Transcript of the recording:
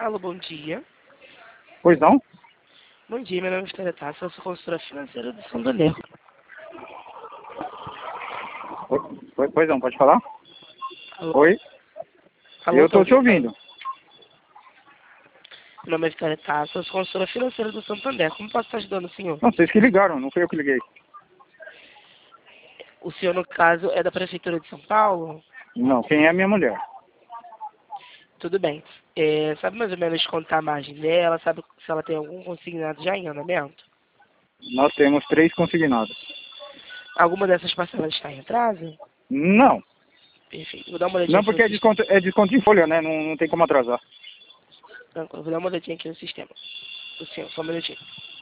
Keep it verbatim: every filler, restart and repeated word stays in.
Alô, bom dia. Pois não? Bom dia, meu nome é Vitória Tassi, eu sou consultora financeira do Santander. Oi, pois não, pode falar? Alô? Oi? Alô, Eu tô tá te ouvindo. Meu nome é Vitória Tassi, eu sou consultora financeira do Santander. Como posso estar ajudando o senhor? Não, vocês que ligaram, não fui eu que liguei. O senhor, no caso, é da Prefeitura de São Paulo? Não, quem é a minha mulher? Tudo bem. É, sabe mais ou menos contar a margem dela? Sabe se ela tem algum consignado já em andamento? Nós temos três consignados. Alguma dessas parcelas está em atraso? Não, Perfeito. Vou dar uma olhadinha não aqui no porque é sistema. desconto, é desconto em folha, né? Não, não tem como atrasar. Tranquilo, vou dar uma olhadinha aqui no sistema. O senhor, só um minutinho.